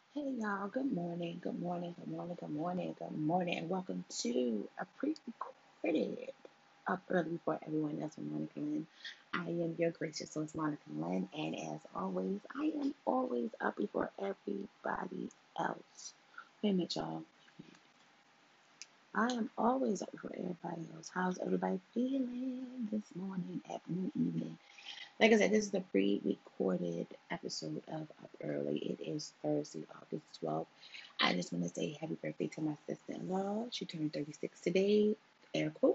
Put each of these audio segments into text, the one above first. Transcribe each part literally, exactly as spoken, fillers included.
Hey y'all, good morning, good morning, good morning, good morning, good morning, and welcome to a pre-recorded up early for everyone else with Monica Lynn. I am your gracious host, Monica Lynn, and as always, I am always up before everybody else. Wait a minute, y'all. I am always up before everybody else. How's everybody feeling this morning, afternoon, evening? Like I said, this is the pre-recorded episode of Up Early. It is Thursday, August twelfth. I just want to say happy birthday to my sister-in-law. She turned thirty-six today. Air quote.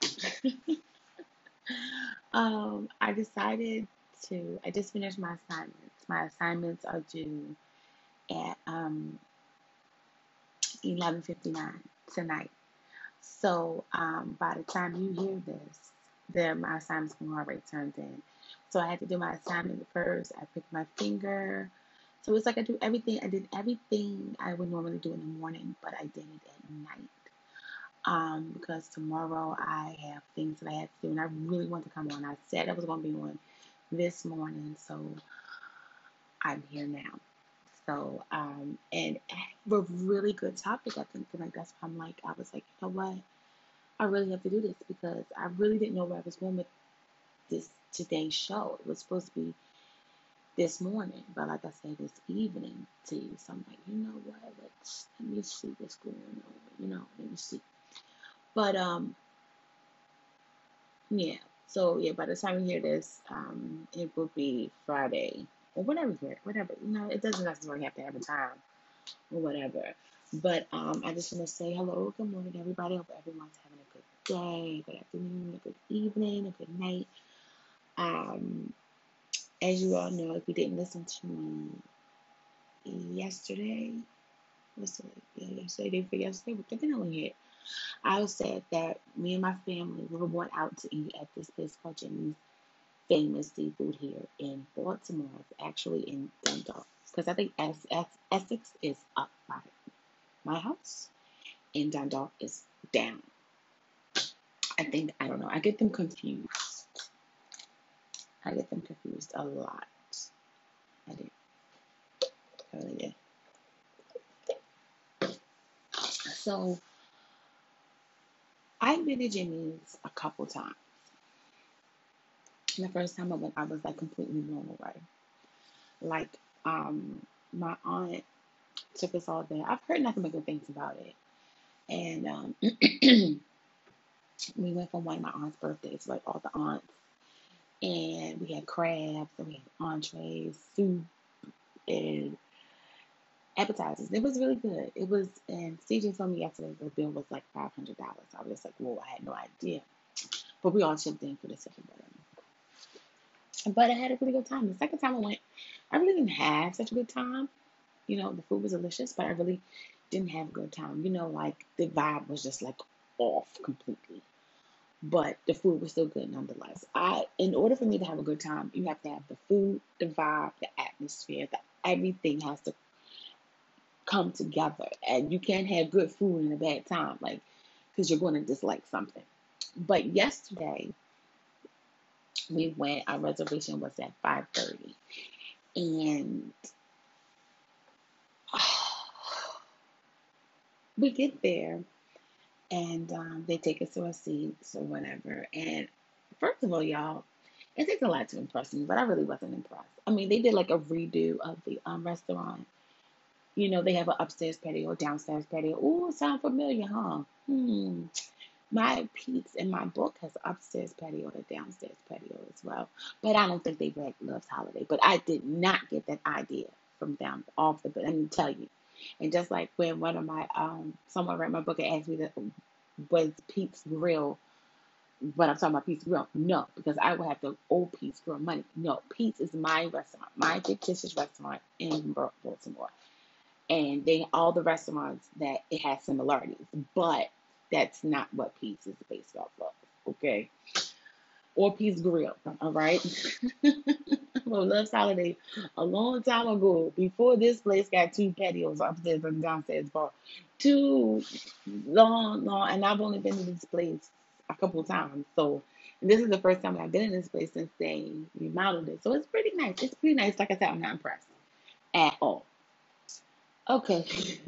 Um, I decided to. I just finished my assignments. My assignments are due at um eleven fifty-nine tonight. So um, by the time you hear this, then my assignment's going to already turned in. So I had to do my assignment first. I picked my finger. So it's like I do everything. I did everything I would normally do in the morning, but I did it at night. Um, because tomorrow I have things that I had to do, and I really want to come on. I said I was going to be on this morning, so I'm here now. So, um, and I have a really good topic, I think, tonight. That's why I'm like, I was like, you know what? I really have to do this because I really didn't know where I was going with this today's show. It was supposed to be this morning, but like I said, this evening to you. So I'm like, you know what? Let's let me see what's going on. You know, let me see. But um, yeah. So yeah, by the time you hear this, um, it will be Friday or whatever. Whatever. You know, it doesn't necessarily have to have a time or whatever. But um, I just want to say hello, good morning, everybody. Hope everyone's having a good day, good afternoon, a good evening, a good night. Um, as you all know, if you didn't listen to me yesterday, what's it? Yeah, yesterday, day for yesterday, but thinking on it, I said that me and my family we were going out to eat at this place called Jimmy's, famous seafood here in Baltimore. It's actually in Dundalk because I think Es- Es- Essex is up by my house and Dundalk is down. I think I don't know. I get them confused. I get them confused a lot. I do. Oh yeah. So I've been to Jimmy's a couple times. And the first time I went, I was like completely blown away. Like, um, my aunt took us all there. I've heard nothing but good things about it. And um, we went for one of my aunt's birthdays, like all the aunts. And we had crabs, and we had entrees, soup, and appetizers. It was really good. It was, and C J told me yesterday the bill was like five hundred dollars. I was just like, whoa, I had no idea. But we all chipped in for the second But I had a really good time. The second time I went, I really didn't have such a good time. You know, the food was delicious, but I really didn't have a good time. You know, like the vibe was just like off completely. But the food was still good nonetheless. I, in order for me to have a good time, you have to have the food, the vibe, the atmosphere, the everything has to come together. And you can't have good food and a bad time, like, because you're going to dislike something. But yesterday we went. Our reservation was at five thirty, and we get there, and um, they take us to our seats or whatever. And first of all, y'all, it takes a lot to impress me, but I really wasn't impressed. I mean, they did like a redo of the um, restaurant. You know, they have an upstairs patio, downstairs patio. Ooh, sound familiar, huh? Hmm. My Pete's in my book has an upstairs patio and a downstairs patio as well. But I don't think they read Love's Holiday. But I did not get that idea from down off the book. Let me tell you. And just like when one of my um someone read my book and asked me that was Pete's Grill, but I'm talking about Pete's Grill. No, because I would have to owe Pete's Grill money. No, Pete's is my restaurant, my fictitious restaurant in Baltimore, and they all the restaurants that it has similarities, but that's not what Pete's is based off of. Okay, or Pete's Grill. All right. Well, Love's Holiday a long time ago, before this place got two patios upstairs and downstairs bar, two long, long, and I've only been to this place a couple times. So and this is the first time I've been in this place since they remodeled it. So it's pretty nice. It's pretty nice. Like I said, I'm not impressed at all. Okay.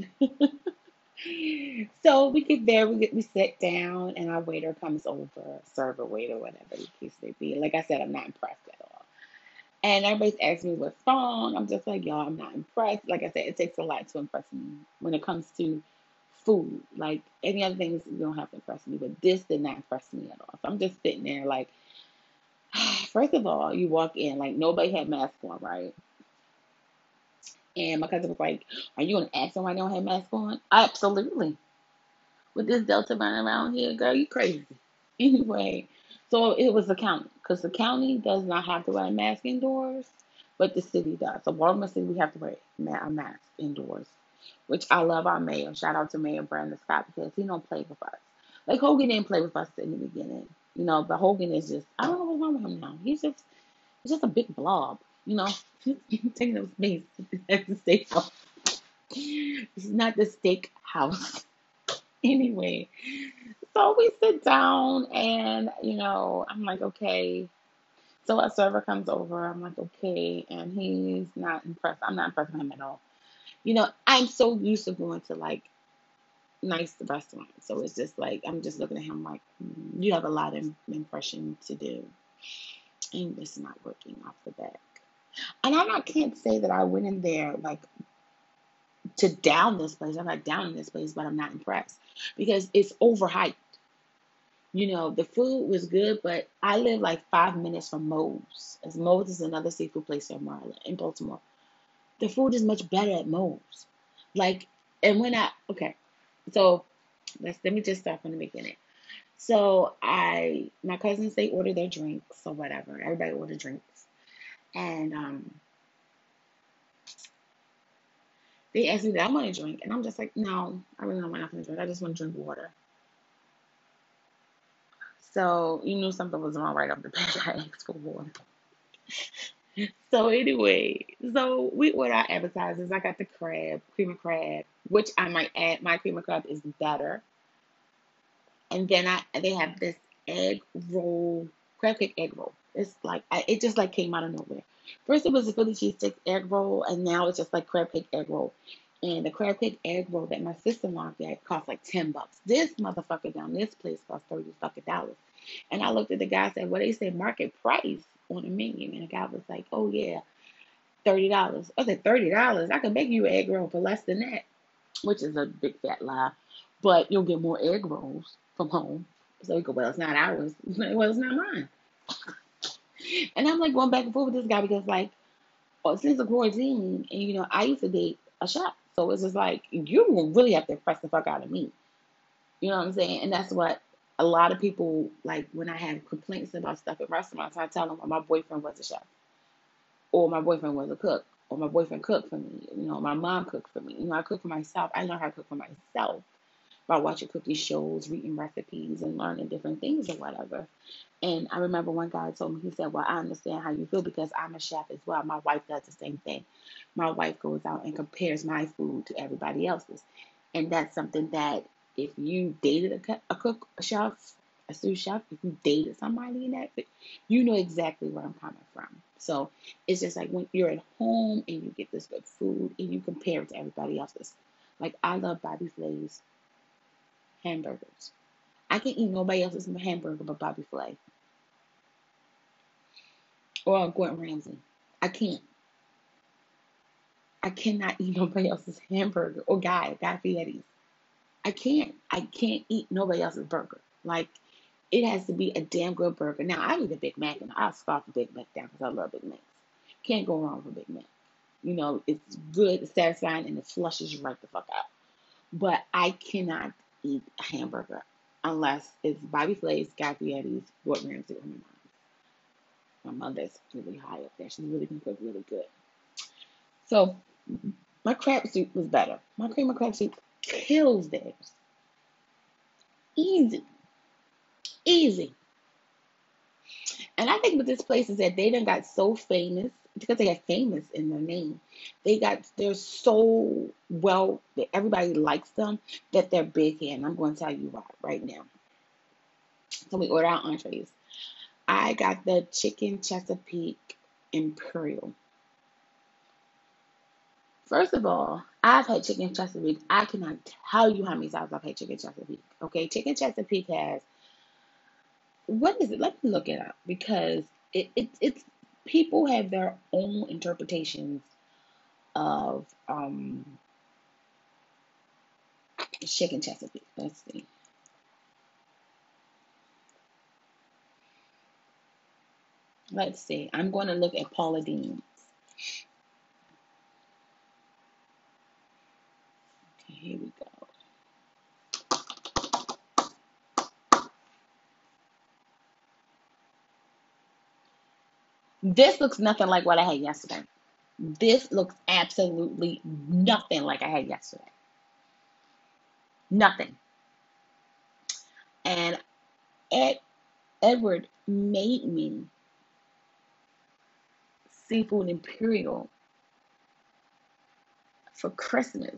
So we get there, we get we sit down, and our waiter comes over, server, waiter, whatever the case may be. Like I said, I'm not impressed at all. And everybody's asking me what's wrong. I'm just like, y'all, I'm not impressed. Like I said, it takes a lot to impress me when it comes to food. Like any other things, you don't have to impress me, but this did not impress me at all. So I'm just sitting there, like, first of all, you walk in, like nobody had masks on, right? And my cousin was like, "Are you gonna ask them why they don't have masks on?" Absolutely. With this Delta running around here, girl, you crazy. Anyway, so it was the county because the county does not have to wear a mask indoors, but the city does. So Baltimore City, we have to wear ma- a mask indoors, which I love our mayor. Shout out to Mayor Brandon Scott because he don't play with us. Like Hogan didn't play with us in the beginning, you know. But Hogan is just I don't know what's wrong with him now. He's just he's just a big blob, you know, taking up space at the steak house. It's not the steak house anyway. So we sit down and, you know, I'm like, okay. So a server comes over. I'm like, okay. And he's not impressed. I'm not impressed with him at all. You know, I'm so used to going to like nice restaurants. So it's just like, I'm just looking at him like, "Hmm, you have a lot of impression to do. And it's not working off the bat. And I not, can't say that I went in there like to down this place. I'm not down in this place, but I'm not impressed because it's overhyped. You know, the food was good, but I live like five minutes from Moe's. As Moe's is another seafood place in Maryland, in Baltimore. The food is much better at Moe's. Like, and when I, okay, so let's, let me just start from the beginning. So I, my cousins, they ordered their drinks or whatever. Everybody ordered drinks. And um, they asked me that I want a drink. And I'm just like, no, I really don't want nothing to drink. I just want to drink water. So you knew something was wrong right off the bat. I asked for water. So anyway, so we order our appetizers. I got the crab, cream of crab, which I might add. My cream of crab is better. And then I they have this egg roll, crab cake egg roll. It's like I, it just like came out of nowhere. First it was a Philly cheesesteak egg roll, and now it's just like crab cake egg roll. And the crab cake egg roll that my sister-in-law got cost like ten bucks. This motherfucker down this place cost thirty fucking dollars. And I looked at the guy and said, well, they said market price on the menu. And the guy was like, oh yeah, thirty dollars. I said, thirty dollars? I can make you an egg roll for less than that, which is a big fat lie. But you'll get more egg rolls from home. So he go, well, it's not ours. Well, it's not mine. And I'm like going back and forth with this guy because, like, oh, since the quarantine, and you know, I used to date a chef. So it's just like, you will really have to impress the fuck out of me. You know what I'm saying? And that's what a lot of people, like, when I have complaints about stuff at restaurants, I tell them my boyfriend was a chef, or my boyfriend was a cook, or my boyfriend cooked for me. You know, my mom cooked for me. You know, I cook for myself. I learned how to cook for myself by watching cooking shows, reading recipes, and learning different things or whatever. And I remember one guy told me, he said, well, I understand how you feel because I'm a chef as well. My wife does the same thing. My wife goes out and compares my food to everybody else's. And that's something that if you dated a, cook, a cook, a chef, a sous chef, if you dated somebody in that, you know exactly where I'm coming from. So it's just like when you're at home and you get this good food and you compare it to everybody else's. Like I love Bobby Flay's hamburgers. I can eat nobody else's hamburger but Bobby Flay or Gordon Ramsay. I can't. I cannot eat nobody else's hamburger or Guy, Guy Fieri's. I can't. I can't eat nobody else's burger. Like, it has to be a damn good burger. Now, I eat a Big Mac and I'll scarf a Big Mac down because I love Big Macs. Can't go wrong with a Big Mac. You know, it's good, it's satisfying, and it flushes you right the fuck out. But I cannot eat a hamburger unless it's Bobby Flay's, Guy Fieri's, Gordon Ramsay, or my mom. My mother's really high up there. She really can cook really good. So my crab soup was better. My cream of crab soup kills theirs. Easy, easy. And I think with this place is that they done got so famous because they got famous in their name. They got they're so well that everybody likes them that they're big here. And I'm going to tell you why right now. So we order our entrees. I got the chicken Chesapeake Imperial. First of all, I've had chicken Chesapeake. I cannot tell you how many times I've had chicken Chesapeake. Okay, chicken Chesapeake has, what is it? Let me look it up because it, it it's people have their own interpretations of um chicken Chesapeake. Let's see. Let's see. I'm going to look at Paula Deen. Okay, here we go. This looks nothing like what I had yesterday. This looks absolutely nothing like I had yesterday. Nothing. And Ed, Edward made me seafood imperial for Christmas.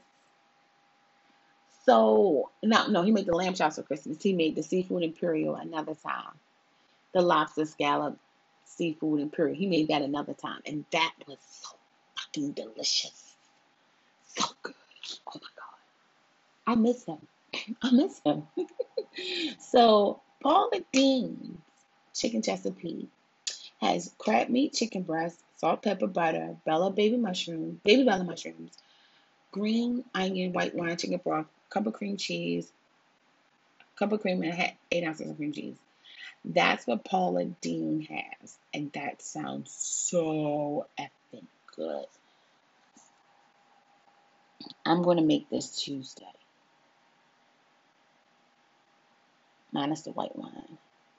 So no, no, he made the lamb chops for Christmas. He made the seafood imperial another time. The lobster scallop seafood imperial. He made that another time, and that was so fucking delicious, so good. Oh my god, I miss him. I miss him. So Paula Deen's chicken Chesapeake has crab meat, chicken breast, salt, pepper, butter, Bella baby mushroom, baby Bella mushrooms, green onion, white wine, chicken broth, cup of cream cheese, cup of cream, and I had eight ounces of cream cheese. That's what Paula Deen has, and that sounds so effing good. I'm going to make this Tuesday, minus the white wine.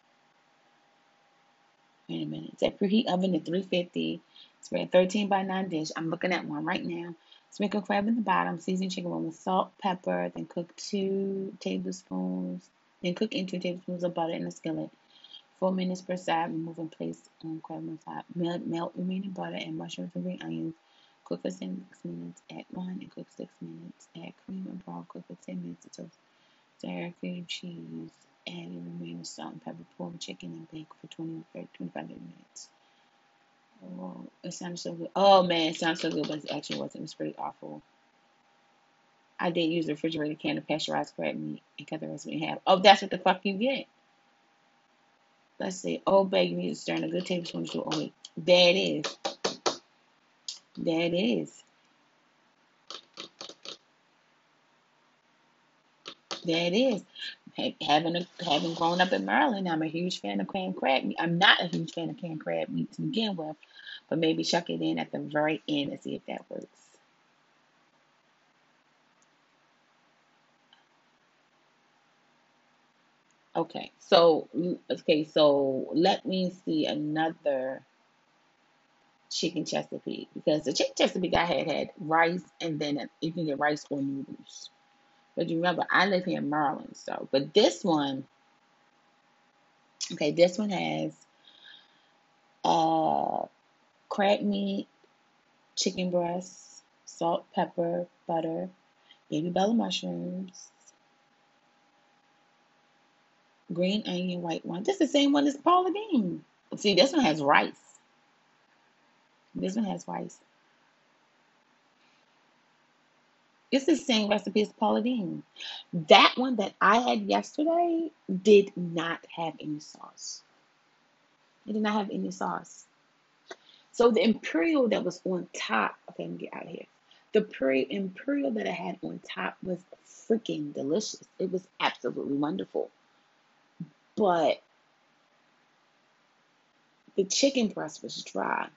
Wait a minute. It's at preheat oven at three fifty. Spread thirteen by nine dish. I'm looking at one right now. Sprinkle crab in the bottom. Season chicken one with salt, pepper. Then cook two tablespoons. Then cook in two tablespoons of butter in a skillet. Four minutes per side. Remove and place on crab on top. Melt, melt remaining butter and mushrooms and green onions. Cook for six minutes. Add wine and cook six minutes. Add cream and broth. Cook for ten minutes until stir cream cheese. Add the remaining salt and pepper. Pour the chicken and bake for twenty, thirty, twenty-five minutes. Oh, it sounds so good. Oh man, it sounds so good, but it actually wasn't. It was pretty awful. I did use a refrigerated can of pasteurized crab meat and cut the rest of it in half. Oh, that's what the fuck you get. Let's see. Old Bay, you need to stir in a good tablespoon to oh wait. There it is. There it is. There it is. Having a, having grown up in Maryland, I'm a huge fan of canned crab meat. I'm not a huge fan of canned crab meat to begin with, but maybe chuck it in at the very end and see if that works. Okay, so okay, so let me see another chicken Chesapeake because the chicken Chesapeake I had had rice and then you can get rice or noodles. But you remember I live here in Maryland, so but this one, okay, this one has uh crab meat, chicken breast, salt, pepper, butter, baby bella mushrooms, green onion, white wine. This is the same one as Paula Deen. See, this one has rice. This one has rice. It's the same recipe as Paula Deen. That one that I had yesterday did not have any sauce. It did not have any sauce. So the imperial that was on top, okay, let me get out of here. The pre- imperial that I had on top was freaking delicious. It was absolutely wonderful. But the chicken breast was dry.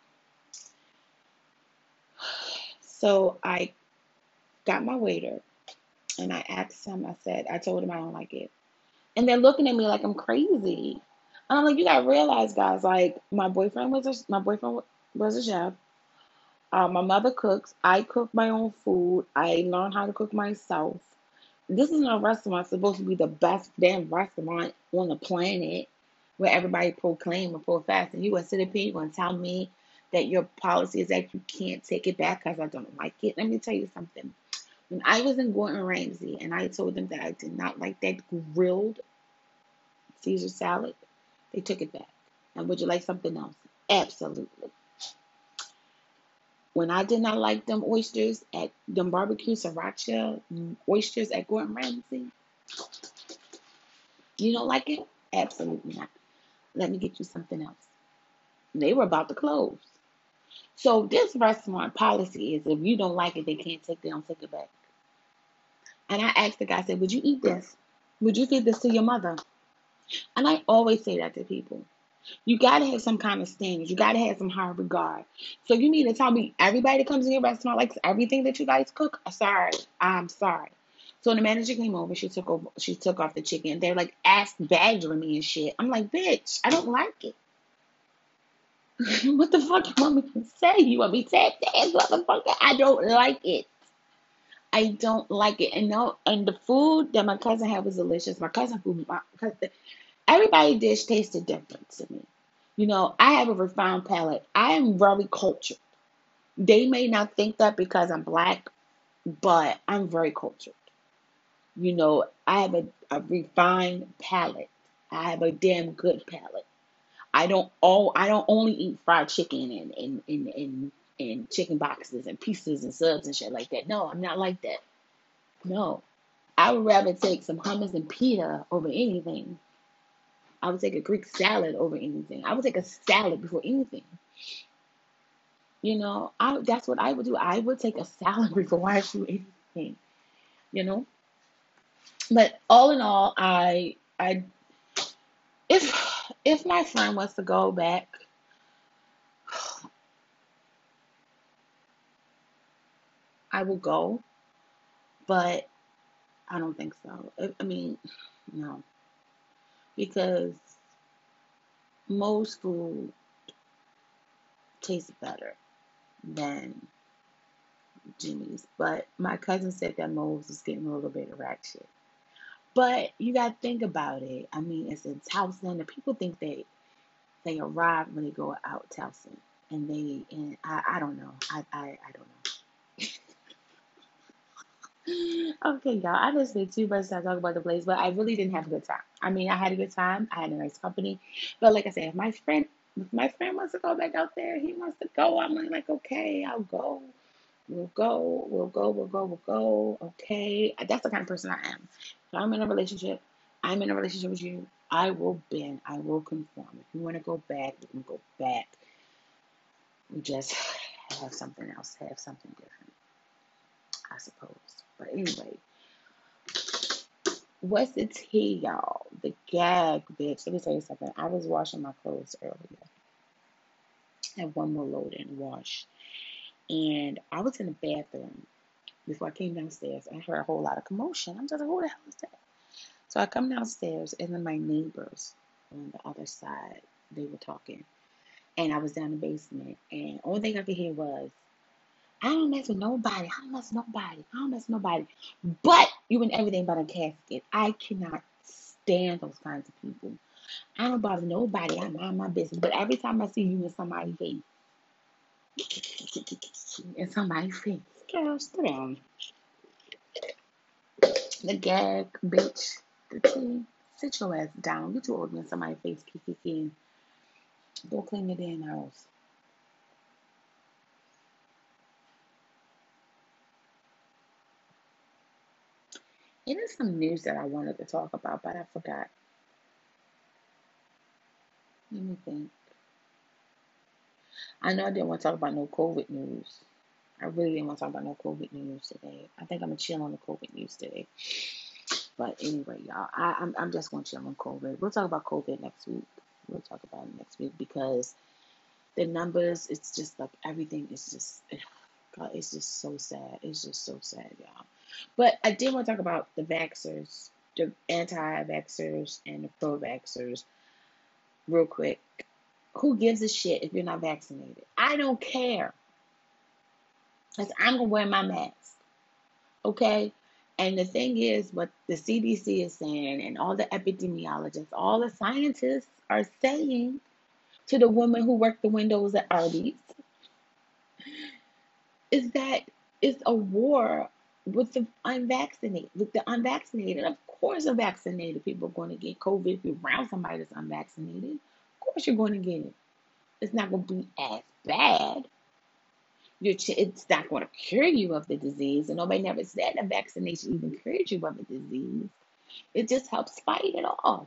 So I got my waiter and I asked him, I said, I told him I don't like it. And they're looking at me like I'm crazy. And I'm like, you gotta realize, guys, like my boyfriend was a, my boyfriend was a chef. Uh, my mother cooks. I cook my own food. I learned how to cook myself. This is a restaurant supposed to be the best damn restaurant on the planet where everybody proclaim and profess. And you gonna sit up here, you gonna tell me that your policy is that you can't take it back because I don't like it. Let me tell you something. When I was in Gordon Ramsay and I told them that I did not like that grilled Caesar salad, they took it back. And would you like something else? Absolutely. When I did not like them oysters at them barbecue sriracha oysters at Gordon Ramsay, you don't like it? Absolutely not. Let me get you something else. They were about to close. So this restaurant policy is if you don't like it, they can't take they don't take it back. And I asked the guy, I said, would you eat this? Would you feed this to your mother? And I always say that to people. You gotta have some kind of standards. You gotta have some high regard. So you need to tell me everybody that comes in your restaurant likes everything that you guys cook. Sorry, I'm sorry. So when the manager came over, she took over. She took off the chicken. They're like ass badgering me and shit. I'm like, bitch, I don't like it. What the fuck you want me to say? You want me to say that, motherfucker? I don't like it. I don't like it. And no, and the food that my cousin had was delicious. My cousin food, my cousin, everybody dish tasted different to me. You know, I have a refined palate. I am very cultured. They may not think that because I'm black, but I'm very cultured. You know, I have a, a refined palate. I have a damn good palate. I don't all I don't only eat fried chicken and and, and, and and chicken boxes and pieces and subs and shit like that. No, I'm not like that. No. I would rather take some hummus and pita over anything. I would take a Greek salad over anything. I would take a salad before anything. You know, I that's what I would do. I would take a salad before I do anything. You know, but all in all, I I if if my friend wants to go back, I will go, but I don't think so. I, I mean, no, because most food tastes better than Jimmy's. But my cousin said that Moe's was getting a little bit ratchet. But you gotta think about it. I mean, it's in Towson. The people think they they arrive when they go out Towson, and they and I, I don't know. I, I I don't know. Okay, y'all. I just spent too much time talking about the place, but I really didn't have a good time. I mean, I had a good time. I had a nice company, but like I said, if my friend if my friend wants to go back out there, he wants to go. I'm like, okay, I'll go. We'll go, we'll go, we'll go, we'll go. Okay. That's the kind of person I am. If I'm in a relationship, I'm in a relationship with you, I will bend, I will conform. If you want to go back, we can go back. We just have something else, have something different, I suppose. But anyway, what's the tea, y'all? The gag, bitch. Let me tell you something. I was washing my clothes earlier. I have one more load in wash. And I was in the bathroom before I came downstairs. I heard a whole lot of commotion. I'm just like, who the hell is that? So I come downstairs, and then my neighbors on the other side, they were talking. And I was down in the basement, and only thing I could hear was, I don't mess with nobody. I don't mess with nobody. I don't mess with nobody. But you and everything but a casket. I cannot stand those kinds of people. I don't bother nobody. I mind my business. But every time I see you in somebody's face, in somebody's face, girl, sit down. The gag, bitch, the tea. Sit your ass down. You too old to be in somebody's face, kiki. Go clean your damn house. It is some news that I wanted to talk about, but I forgot. Let me think. I know I didn't want to talk about no COVID news. I really didn't want to talk about no COVID news today. I think I'm gonna chill on the COVID news today. But anyway, y'all, I, I'm I'm just gonna chill on COVID. We'll talk about COVID next week. We'll talk about it next week because the numbers, it's just like everything is just, God, it's just so sad. It's just so sad, y'all. But I did want to talk about the vaxxers, the anti-vaxxers and the pro-vaxxers real quick. Who gives a shit if you're not vaccinated? I don't care. Because I'm going to wear my mask. Okay? And the thing is, what the C D C is saying, and all the epidemiologists, all the scientists are saying to the woman who worked the windows at Arby's, is that it's a war with the unvaccinated, with the unvaccinated. Of course, the vaccinated people are going to get COVID. If you're around somebody that's unvaccinated, of course you're going to get it. It's not going to be as bad. Your ch- it's not going to cure you of the disease, and nobody never said a vaccination even cures you of the disease. It just helps fight it off.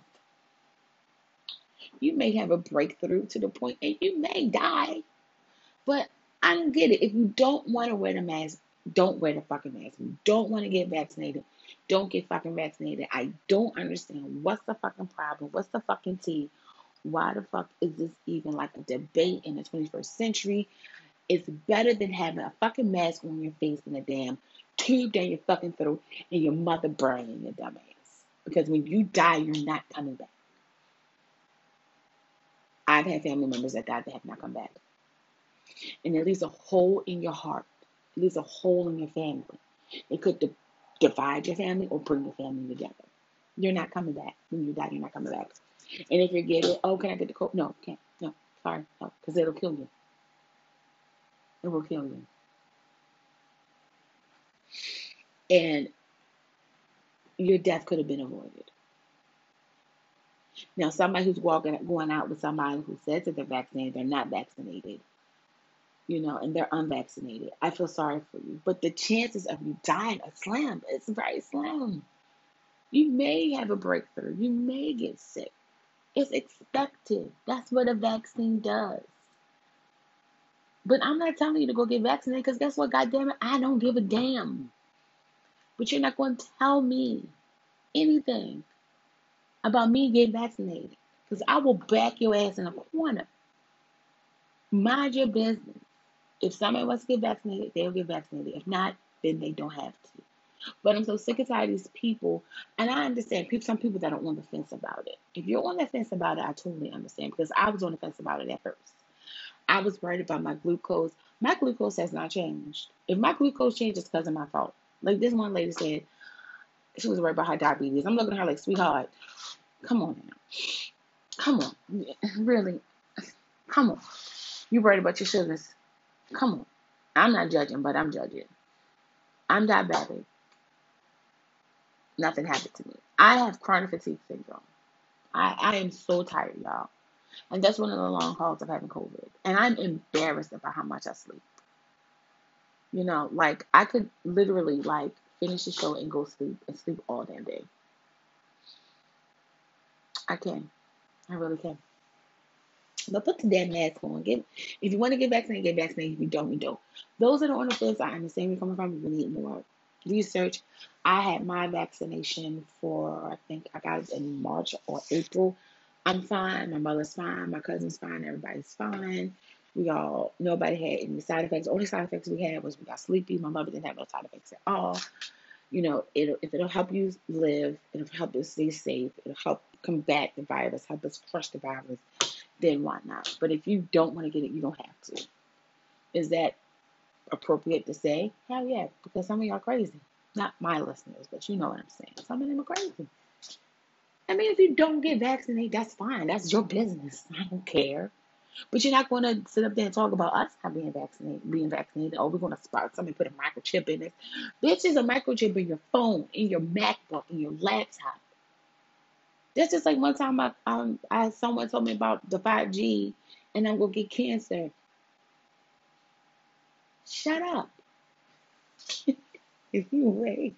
You may have a breakthrough to the point, and you may die. But I don't get it. If you don't want to wear the mask, don't wear the fucking mask. If you don't want to get vaccinated, don't get fucking vaccinated. I don't understand what's the fucking problem. What's the fucking tea? Why the fuck is this even like a debate in the twenty-first century? It's better than having a fucking mask on your face and a damn tube down your fucking throat and your mother burning your dumb ass. Because when you die, you're not coming back. I've had family members that died that have not come back. And it leaves a hole in your heart. It leaves a hole in your family. It could di- divide your family or bring your family together. You're not coming back. When you die, you're not coming back. And if you get it, oh, can I get the cold? No, can't. No, sorry. No, because it'll kill you. It will kill you. And your death could have been avoided. Now, somebody who's walking, going out with somebody who says that they're vaccinated, they're not vaccinated, you know, and they're unvaccinated. I feel sorry for you. But the chances of you dying are slim. It's very slim. You may have a breakthrough. You may get sick. It's expected. That's what a vaccine does. But I'm not telling you to go get vaccinated because guess what? God damn it, I don't give a damn. But you're not going to tell me anything about me getting vaccinated because I will back your ass in a corner. Mind your business. If somebody wants to get vaccinated, they'll get vaccinated. If not, then they don't have to. But I'm so sick and tired of these people, and I understand people, some people that are on the fence about it. If you're on the fence about it, I totally understand because I was on the fence about it at first. I was worried about my glucose. My glucose has not changed. If my glucose changes, it's because of my fault. Like this one lady said, she was worried about her diabetes. I'm looking at her like, sweetheart, come on now. Come on. Really? Come on. You worried about your sugars? Come on. I'm not judging, but I'm judging. I'm diabetic. Nothing happened to me. I have chronic fatigue syndrome. I, I am so tired, y'all. And that's one of the long hauls of having COVID. And I'm embarrassed about how much I sleep. You know, like I could literally like finish the show and go sleep and sleep all damn day. I can. I really can. But put the damn mask on. Get if you want to get vaccinated, get vaccinated. If you don't, you don't. Those that are on the fence, I understand where you're coming from. You need more research. I had my vaccination for I think I got it in March or April. I'm fine. My mother's fine. My cousin's fine. Everybody's fine. We all nobody had any side effects. The only side effects we had was we got sleepy. My mother didn't have no side effects at all. You know, it'll if it'll help you live, it'll help us stay safe, it'll help combat the virus, help us crush the virus, then why not? But if you don't want to get it, you don't have to. Is that appropriate to say? Hell yeah, because some of y'all crazy. Not my listeners, but you know what I'm saying. Some of them are crazy. I mean, if you don't get vaccinated, that's fine. That's your business. I don't care. But you're not going to sit up there and talk about us not being vaccinated, being vaccinated. Oh, we're going to spot somebody put a microchip in it. Bitch, is a microchip in your phone, in your MacBook, in your laptop. That's just like one time I, um, I someone told me about the five G and I'm going to get cancer. Shut up. If you wait.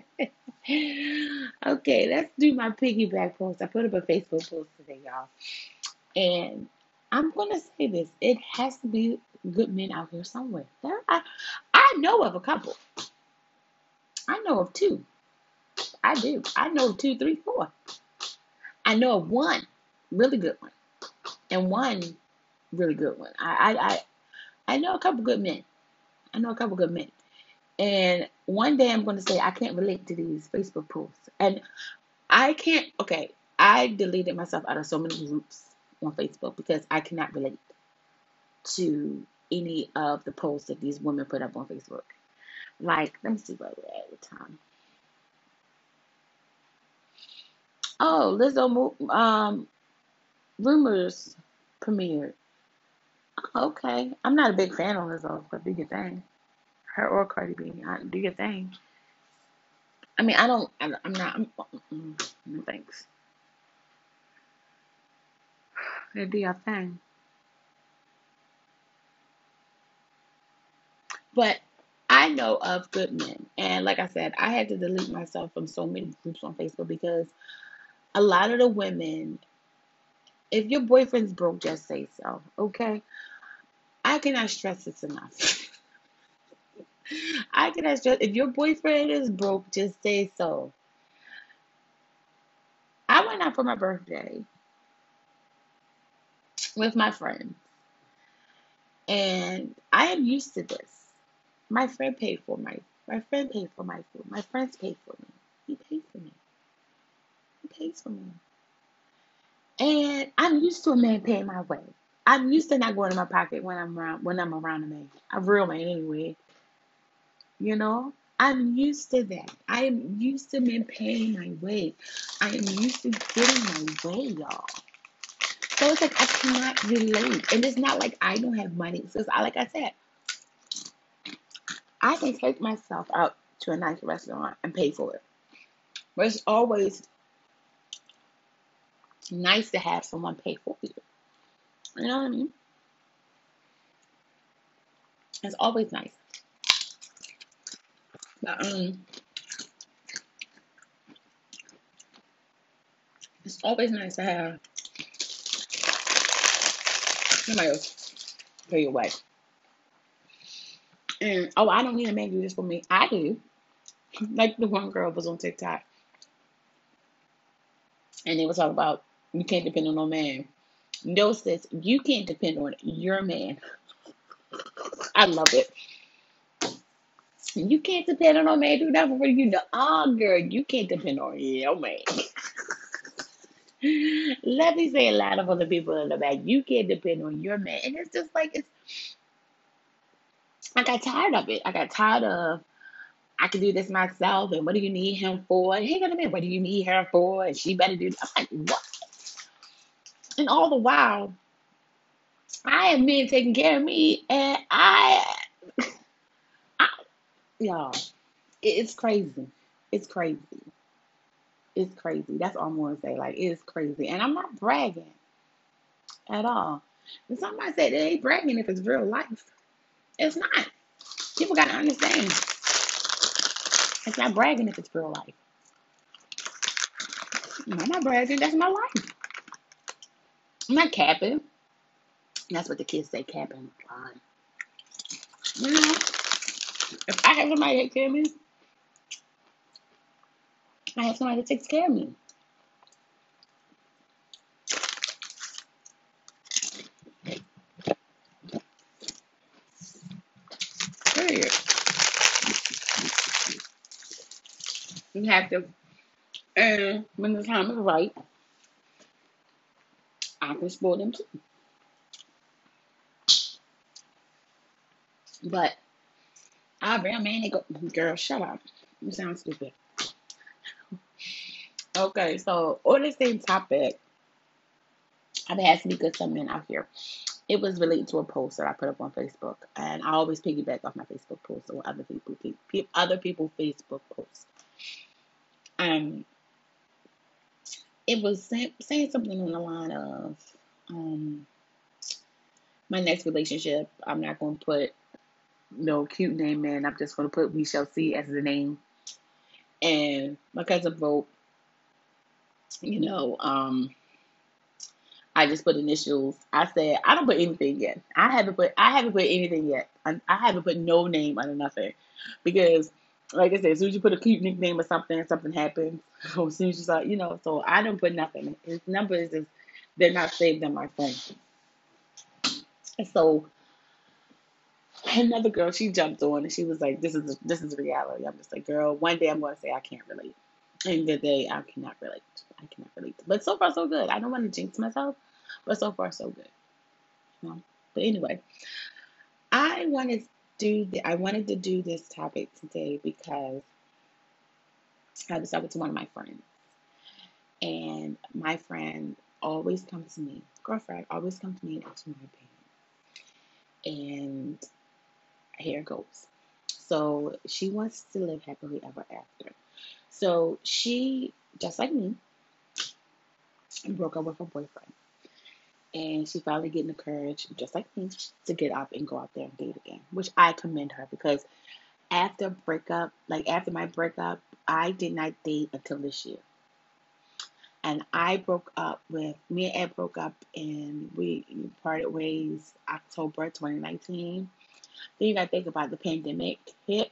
Okay, let's do my piggyback post. I put up a Facebook post today, y'all. And I'm going to say this. It has to be good men out here somewhere. There, I, I know of a couple. I know of two. I do. I know of two, three, four. I know of one really good one. And one really good one. I, I, I, I know a couple good men. I know a couple good men. And one day I'm going to say I can't relate to these Facebook posts. And I can't, okay, I deleted myself out of so many groups on Facebook because I cannot relate to any of the posts that these women put up on Facebook. Like, let me see where we're at the time. Oh, Lizzo um, Rumors premiered. Oh, okay. I'm not a big fan of Lizzo, but do your thing. Her or Cardi B, I, do your thing. I mean, I don't, I, I'm not, I'm, mm, no thanks. They do your thing. But I know of good men. And like I said, I had to delete myself from so many groups on Facebook because a lot of the women, if your boyfriend's broke, just say so. Okay? I cannot stress this enough. I cannot stress if your boyfriend is broke, just say so. I went out for my birthday with my friends, and I am used to this. My friend paid for my my friend paid for my food. My friends paid for me. He paid for me. He pays for me. And I'm used to a man paying my way. I'm used to not going in my pocket when I'm around when I'm around a man. A real man anyway. You know? I'm used to that. I am used to men paying my way. I am used to getting my way, y'all. So it's like I cannot relate. And it's not like I don't have money. Because I like I said, I can take myself out to a nice restaurant and pay for it. But it's always nice to have someone pay for you. You know what I mean? It's always nice. But um it's always nice to have somebody else pay your way. And oh, I don't need a man to do this for me. I do. Like the one girl was on TikTok and they were talking about you can't depend on no man. No, sis, you can't depend on your man. I love it. You can't depend on no man to do nothing for you. No, oh, girl, you can't depend on your man. Let me say a lot of other people in the back. You can't depend on your man, and it's just like it's. I got tired of it. I got tired of I can do this myself, and what do you need him for? And he gonna be, what do you need her for? And she better do. I'm like, what? And all the while, I am men taking care of me, and I, I y'all, it's crazy. It's crazy. It's crazy. That's all I'm gonna say. Like, it's crazy, and I'm not bragging at all. And somebody said it ain't bragging if it's real life. It's not. People gotta understand. It's not bragging if it's real life. I'm not bragging. That's my life. I'm not capping. That's what the kids say, capping. Fine. You know, if I have somebody take care of me, I have somebody that takes care of me. Period. You have to, and when the time is right, I can spoil them too. But I real man, they go, girl, shut up. You sound stupid. Okay, so on the same topic, I've had to be good some men out here. It was related to a post that I put up on Facebook, and I always piggyback off my Facebook posts or other people, pe- other people Facebook posts. Um, it was saying, saying something on the line of, um, my next relationship. I'm not going to put no cute name in. I'm just going to put we shall see as the name. And my cousin wrote, you know, um, I just put initials. I said I don't put anything yet. I haven't put I haven't put anything yet. I, I haven't put no name under nothing because, like I said, as soon as you put a cute nickname or something, something happens. Or as soon as you start, you know, so I don't put nothing. His numbers is they're not saved on my phone. And so another girl, she jumped on and she was like, "This is this is reality." I'm just like, "Girl, one day I'm going to say I can't relate." And the day I cannot relate. I cannot relate. But so far so good. I don't want to jinx myself, but so far so good. You know? But anyway, I wanted to do the, I wanted to do this topic today because I was talking to one of my friends, and my friend always comes to me, girlfriend always comes to me and asks me my opinion. And here it goes. So she wants to live happily ever after. So she, just like me, broke up with her boyfriend. And she finally getting the courage, just like me, to get up and go out there and date again, which I commend her because after breakup, like after my breakup, I did not date until this year. And I broke up with me and Ed broke up and we parted ways October twenty nineteen. Then you gotta think about the pandemic hit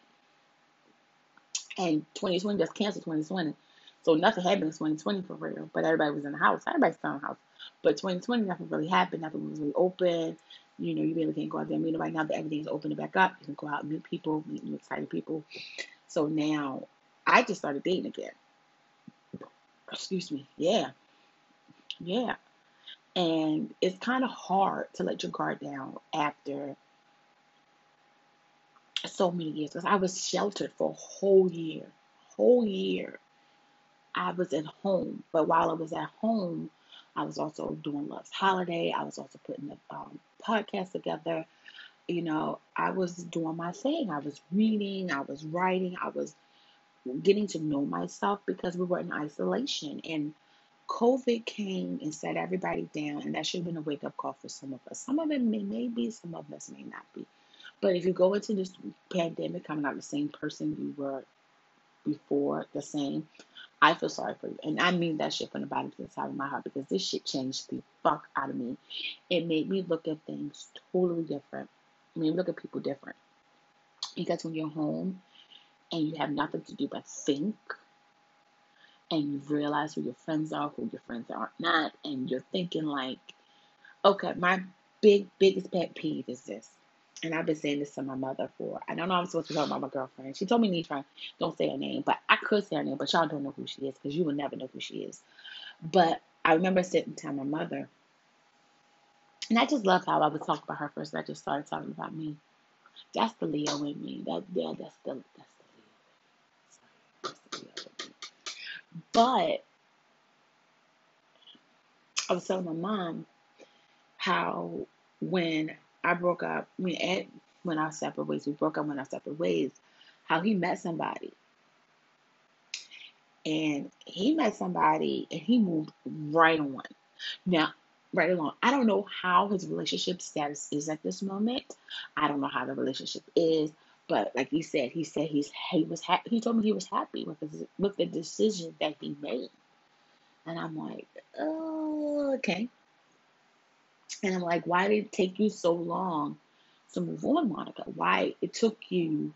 and twenty twenty just canceled twenty twenty. So nothing happened in twenty twenty for real. But everybody was in the house. Everybody's still in the house. But twenty twenty, nothing really happened. Nothing was really open. You know, you really can't go out there and meet nobody. Now that everything's opening back up, you can go out and meet people, meet new exciting people. So now I just started dating again. Excuse me. Yeah. Yeah. And it's kind of hard to let your guard down after so many years. Because I was sheltered for a whole year. Whole year. I was at home, but while I was at home, I was also doing Love's Holiday. I was also putting the um, podcast together. You know, I was doing my thing. I was reading, I was writing, I was getting to know myself because we were in isolation. And COVID came and set everybody down, and that should have been a wake up call for some of us. Some of it may, may be, some of us may not be. But if you go into this pandemic coming out the same person you were before, the same, I feel sorry for you. And I mean that shit from the bottom to the top of my heart because this shit changed the fuck out of me. It made me look at things totally different. I mean, look at people different. Because when you're home and you have nothing to do but think and you realize who your friends are, who your friends are not, and you're thinking like, okay, my big, biggest pet peeve is this. And I've been saying this to my mother for, I don't know I'm supposed to talk about my girlfriend. She told me, Nitra, don't say her name, but I could say her name, but y'all don't know who she is because you will never know who she is. But I remember sitting to my mother, and I just love how I would talk about her first. And I just started talking about me. That's the Leo in me. That yeah, that's the that's the Leo. Sorry, that's the Leo in me. But I was telling my mom how when I broke up, I mean, Ed, when our separate ways, we broke up when our separate ways, how he met somebody. And he met somebody and he moved right on. Now, right along. I don't know how his relationship status is at this moment. I don't know how the relationship is, but like he said, he said he's he was happy. He told me he was happy with his, with the decision that he made, and I'm like, oh, okay. And I'm like, why did it take you so long to move on, Monica? Why it took you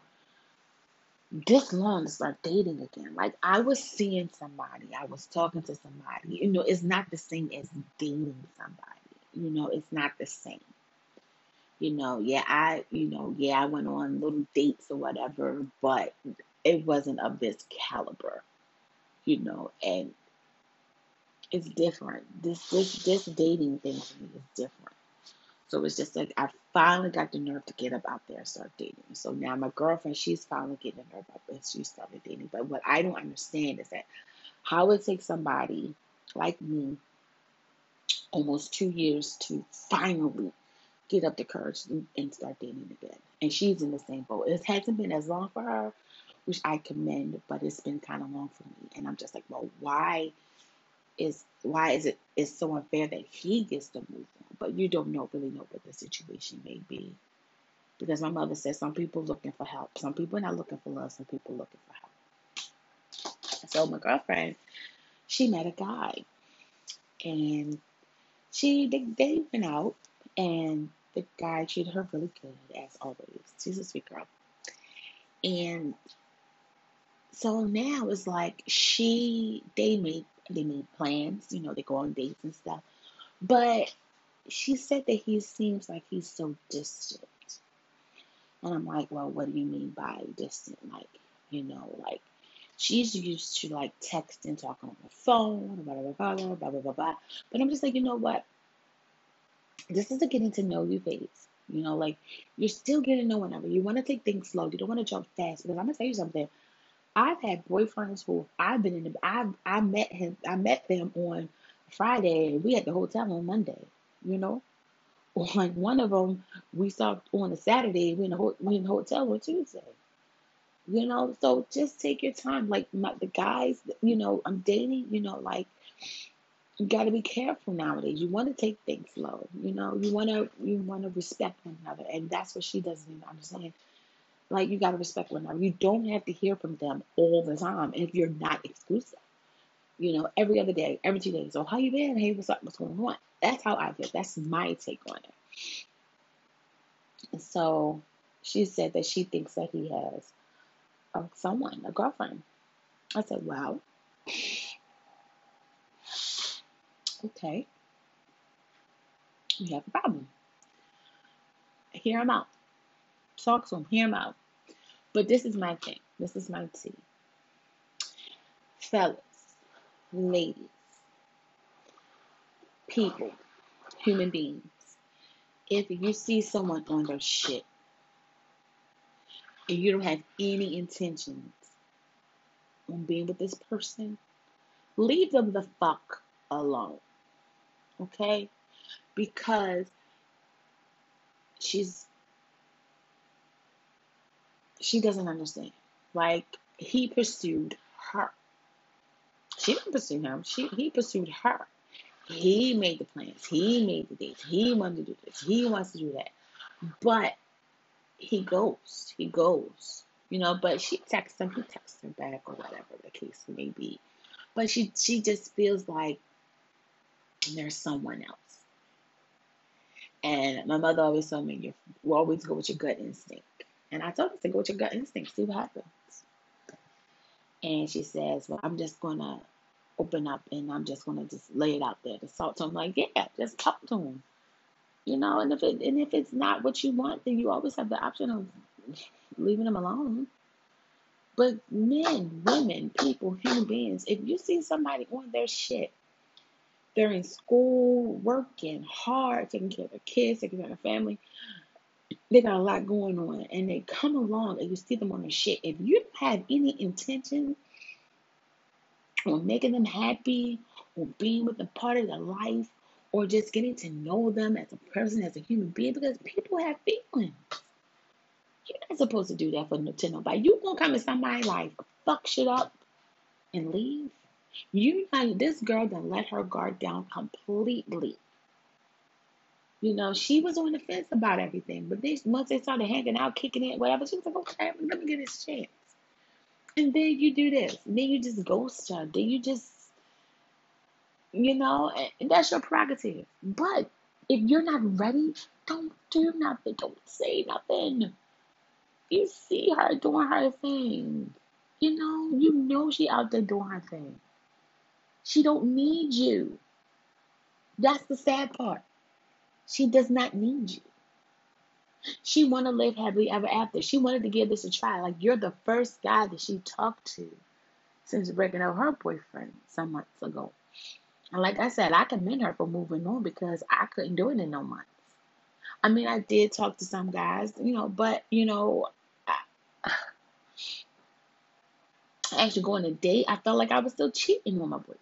this long to start dating again? Like I was seeing somebody, I was talking to somebody. You know, it's not the same as dating somebody. You know, it's not the same. You know, yeah, I, you know, yeah, I went on little dates or whatever, but it wasn't of this caliber, you know, and it's different. This this this dating thing for me is different. So it's just like I finally got the nerve to get up out there and start dating. So now my girlfriend, she's finally getting the nerve up and she started dating. But what I don't understand is that how it takes somebody like me almost two years to finally get up the courage and, and start dating again. And she's in the same boat. It hasn't been as long for her, which I commend, but it's been kind of long for me. And I'm just like, well, why is why is it it's so unfair that he gets to move on, but you don't know really know what the situation may be. Because my mother says some people looking for help, some people are not looking for love, some people looking for help. So my girlfriend, she met a guy, and she they, they went out, and the guy treated her really good as always. She's a sweet girl, and so now it's like she they made they made plans, you know, they go on dates and stuff. But she said that he seems like he's so distant. And I'm like, well, what do you mean by distant? Like, you know, like she's used to like texting, talking on the phone, blah, blah, blah, blah, blah, blah, blah, blah. But I'm just like, you know what? This is a getting to know you phase. You know, like you're still getting to know one another. You want to take things slow. You don't want to jump fast. Because I'm gonna tell you something. I've had boyfriends who I've been in. The, I I met him. I met them on Friday, and we at the hotel on Monday. You know, like one of them, we saw on a Saturday. We in the ho- we in the hotel on Tuesday. You know, so just take your time. Like my, the guys, you know, I'm dating. You know, like You got to be careful nowadays. You want to take things slow. You know, you want to you want to respect one another, and that's what she doesn't even understand. Like you got to respect one another. You don't have to hear from them all the time if you're not exclusive. You know, every other day, every two days. So how you been? Hey, what's up? What's going on? That's how I feel. That's my take on it. And so she said that she thinks that he has uh, someone, a girlfriend. I said, well, okay, you have a problem. Hear him out. Talk to him. Hear him out. But this is my thing. This is my tea. Fellas, ladies, people, human beings. If you see someone on their shit and you don't have any intentions on being with this person, leave them the fuck alone. Okay? Because she's she doesn't understand. Like he pursued her. She didn't pursue him. She he pursued her. He made the plans. He made the dates. He wanted to do this. He wants to do that. But he goes. He goes. You know, but she texts him. He texts her back or whatever the case may be. But she she just feels like there's someone else. And my mother always told me, you always go with your gut instinct. And I told her to go with your gut instinct, see what happens. And she says, well, I'm just going to open up and I'm just going to just lay it out there to talk to him. Like, yeah, just talk to him. You know, and if it and if it's not what you want, then you always have the option of leaving them alone. But men, women, people, human beings, if you see somebody on their shit, they're in school, working hard, taking care of their kids, taking care of their family, they got a lot going on, and they come along and you see them on their shit. If you don't have any intention on making them happy, or being with a part of their life, or just getting to know them as a person, as a human being, because people have feelings. You're not supposed to do that for to nobody. You gonna come in somebody's life, fuck shit up, and leave. You know, this girl done let her guard down completely. You know, she was on the fence about everything, but they, once they started hanging out, kicking it, whatever, she was like, okay, let me get this chance. And then you do this. Then you just ghost her. Then you just, you know, and that's your prerogative. But if you're not ready, don't do nothing. Don't say nothing. You see her doing her thing. You know, you know she out there doing her thing. She don't need you. That's the sad part. She does not need you. She want to live happily ever after. She wanted to give this a try. Like, you're the first guy that she talked to since breaking up with her boyfriend some months ago. And like I said, I commend her for moving on because I couldn't do it in no months. I mean, I did talk to some guys, you know, but, you know, I, actually going to date, I felt like I was still cheating on my boyfriend.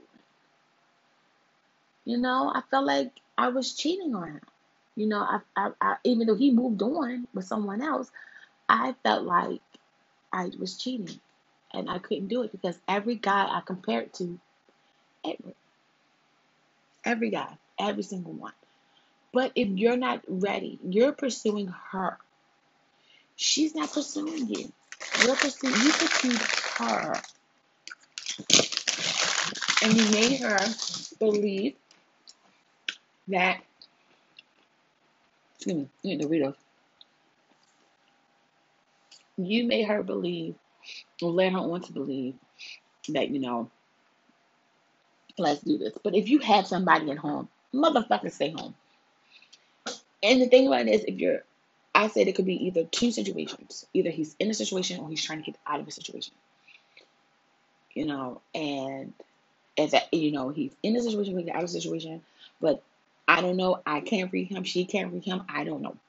You know, I felt like I was cheating on him. You know, I, I, I even though he moved on with someone else, I felt like I was cheating, and I couldn't do it because every guy I compared to, every, every guy, every single one. But if you're not ready, you're pursuing her. She's not pursuing you. You're pursuing, you pursued her, and you made her believe that. Excuse me, you need Doritos. You made her believe, or led her on to believe that you know, let's do this. But if you have somebody at home, motherfucker, stay home. And the thing about it is, if you're, I said it could be either two situations. Either he's in a situation or he's trying to get out of a situation. You know, and as a, you know, he's in a situation, we get out of a situation, but I don't know. I can't read him. She can't read him. I don't know.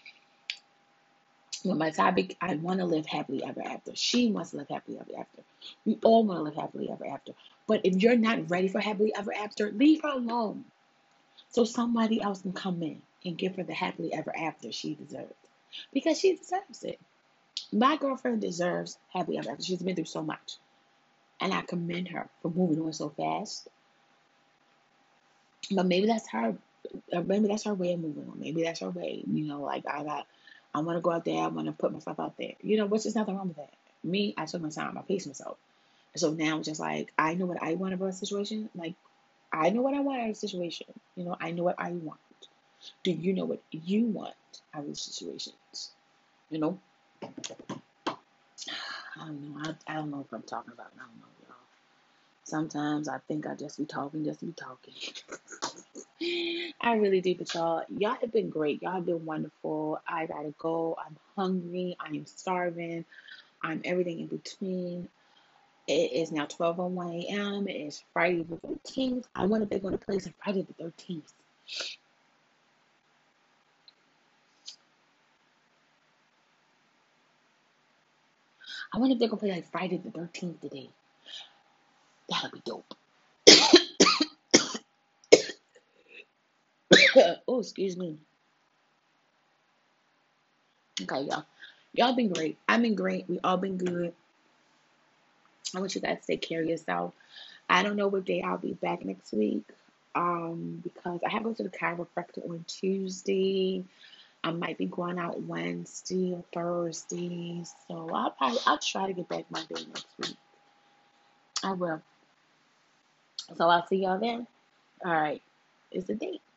But my topic, I want to live happily ever after. She wants to live happily ever after. We all want to live happily ever after. But if you're not ready for happily ever after, leave her alone. So somebody else can come in and give her the happily ever after she deserves. Because she deserves it. My girlfriend deserves happily ever after. She's been through so much. And I commend her for moving on so fast. But maybe that's her. Or maybe that's her way of moving on. Maybe that's her way. You know, like I got, I want to go out there. I want to put myself out there. You know, which is nothing wrong with that. Me, I took my time. I paced myself. So now it's just like I know what I want out of a situation. Like I know what I want out of a situation. You know, I know what I want. Do you know what you want out of the situations? You know, I don't know. I, I don't know what I'm talking about. I don't know, y'all. Sometimes I think I just be talking, just be talking. I really do, but y'all, y'all have been great. Y'all have been wonderful. I gotta go. I'm hungry. I am starving. I'm everything in between. It is now twelve oh one a m. It is Friday the thirteenth. I wonder if they're going to play some Friday the thirteenth. I wonder if they're going to play like Friday the thirteenth today. That'll be dope. Oh, excuse me. Okay, y'all. Y'all been great. I've been great. We all been good. I want you guys to take care of yourself. I don't know what day I'll be back next week. Um, because I have to go to the chiropractor on Tuesday. I might be going out Wednesday or Thursday. So I'll probably I'll try to get back Monday next week. I will. So I'll see y'all then. All right. It's a date.